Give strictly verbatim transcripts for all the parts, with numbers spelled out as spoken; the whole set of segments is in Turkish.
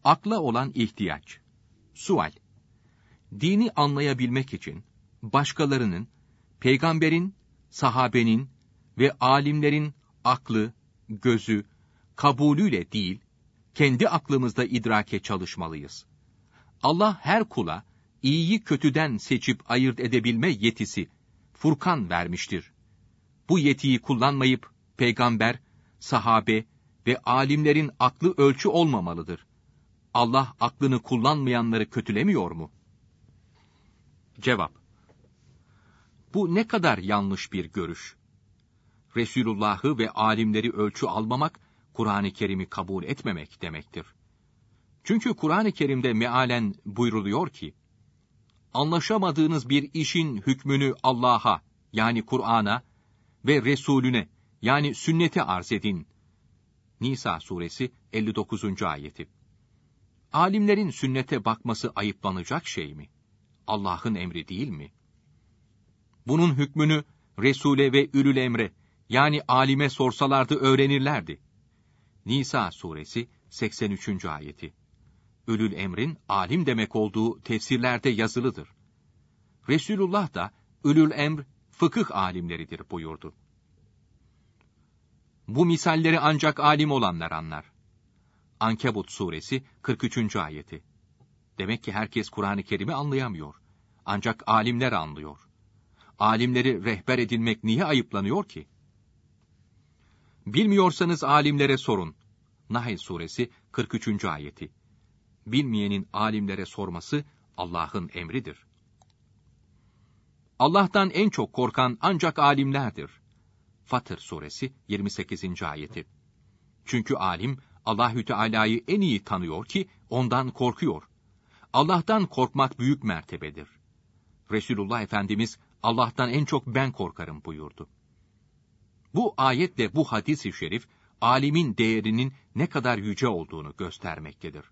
Akla olan ihtiyaç. Sual. Dini anlayabilmek için başkalarının, peygamberin, sahabenin ve alimlerin aklı, gözü, kabulüyle değil, kendi aklımızda idrake çalışmalıyız. Allah her kula iyiyi kötüden seçip ayırt edebilme yetisi, Furkan vermiştir. Bu yetiyi kullanmayıp peygamber, sahabe ve alimlerin aklı ölçü olmamalıdır. Allah aklını kullanmayanları kötülemiyor mu? Cevap. Bu ne kadar yanlış bir görüş. Resulullah'ı ve alimleri ölçü almamak, Kur'an-ı Kerim'i kabul etmemek demektir. Çünkü Kur'an-ı Kerim'de mealen buyruluyor ki, anlaşamadığınız bir işin hükmünü Allah'a, yani Kur'an'a ve Resulüne, yani sünnete arz edin. Nisa suresi elli dokuzuncu ayeti. Alimlerin sünnete bakması ayıplanacak şey mi? Allah'ın emri değil mi? Bunun hükmünü Resul'e ve Ülül Emre, yani alime sorsalardı öğrenirlerdi. Nisa suresi seksen üçüncü ayeti. Ülül Emr'in alim demek olduğu tefsirlerde yazılıdır. Resulullah da Ülül Emr fıkıh alimleridir buyurdu. Bu misalleri ancak alim olanlar anlar. Ankebut suresi kırk üçüncü ayeti. Demek ki herkes Kur'an-ı Kerim'i anlayamıyor. Ancak alimler anlıyor. Alimleri rehber edinmek niye ayıplanıyor ki? Bilmiyorsanız alimlere sorun. Nahl suresi kırk üçüncü ayeti. Bilmeyenin alimlere sorması Allah'ın emridir. Allah'tan en çok korkan ancak alimlerdir. Fatır suresi yirmi sekizinci ayeti. Çünkü alim Allahü Teala'yı en iyi tanıyor ki ondan korkuyor. Allah'tan korkmak büyük mertebedir. Resulullah Efendimiz Allah'tan en çok ben korkarım buyurdu. Bu ayetle bu hadis-i şerif alimin değerinin ne kadar yüce olduğunu göstermektedir.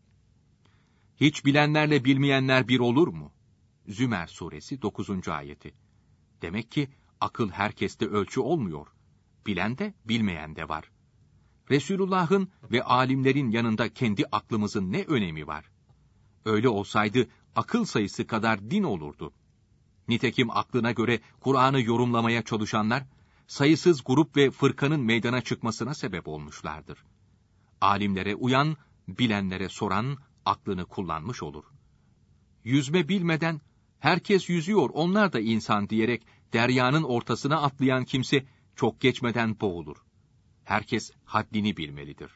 Hiç bilenlerle bilmeyenler bir olur mu? Zümer suresi dokuzuncu ayeti. Demek ki akıl herkeste ölçü olmuyor. Bilen de bilmeyen de var. Resulullah'ın ve alimlerin yanında kendi aklımızın ne önemi var? Öyle olsaydı akıl sayısı kadar din olurdu. Nitekim aklına göre Kur'an'ı yorumlamaya çalışanlar, sayısız grup ve fırkanın meydana çıkmasına sebep olmuşlardır. Alimlere uyan, bilenlere soran, aklını kullanmış olur. Yüzme bilmeden, herkes yüzüyor, onlar da insan diyerek deryanın ortasına atlayan kimse, çok geçmeden boğulur. Herkes haddini bilmelidir.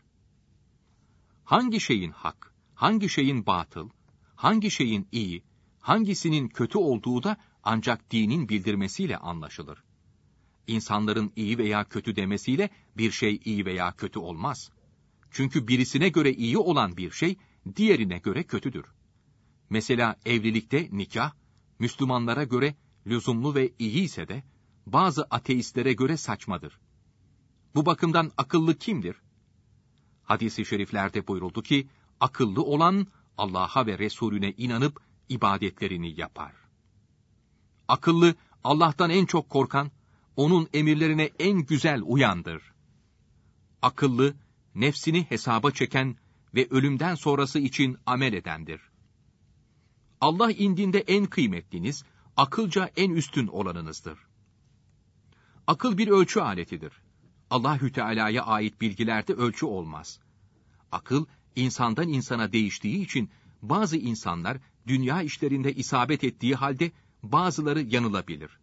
Hangi şeyin hak, hangi şeyin batıl, hangi şeyin iyi, hangisinin kötü olduğu da ancak dinin bildirmesiyle anlaşılır. İnsanların iyi veya kötü demesiyle bir şey iyi veya kötü olmaz. Çünkü birisine göre iyi olan bir şey, diğerine göre kötüdür. Mesela evlilikte nikah, Müslümanlara göre lüzumlu ve iyi ise de, bazı ateistlere göre saçmadır. Bu bakımdan akıllı kimdir? Hadis-i şeriflerde buyuruldu ki, akıllı olan Allah'a ve Resulüne inanıp ibadetlerini yapar. Akıllı, Allah'tan en çok korkan, onun emirlerine en güzel uyandır. Akıllı, nefsini hesaba çeken ve ölümden sonrası için amel edendir. Allah indinde en kıymetliniz, akılca en üstün olanınızdır. Akıl bir ölçü aletidir. Allahü Teala'ya ait bilgilerde ölçü olmaz. Akıl, insandan insana değiştiği için bazı insanlar dünya işlerinde isabet ettiği halde bazıları yanılabilir.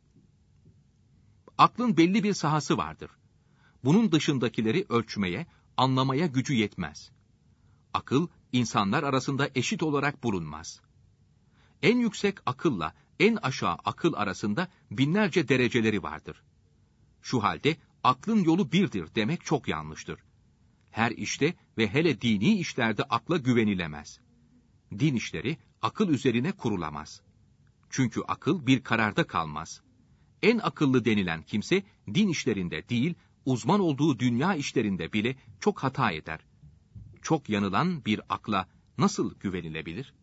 Aklın belli bir sahası vardır. Bunun dışındakileri ölçmeye, anlamaya gücü yetmez. Akıl, insanlar arasında eşit olarak bulunmaz. En yüksek akılla en aşağı akıl arasında binlerce dereceleri vardır. Şu halde aklın yolu birdir demek çok yanlıştır. Her işte ve hele dini işlerde akla güvenilemez. Din işleri akıl üzerine kurulamaz. Çünkü akıl bir kararda kalmaz. En akıllı denilen kimse din işlerinde değil, uzman olduğu dünya işlerinde bile çok hata eder. Çok yanılan bir akla nasıl güvenilebilir?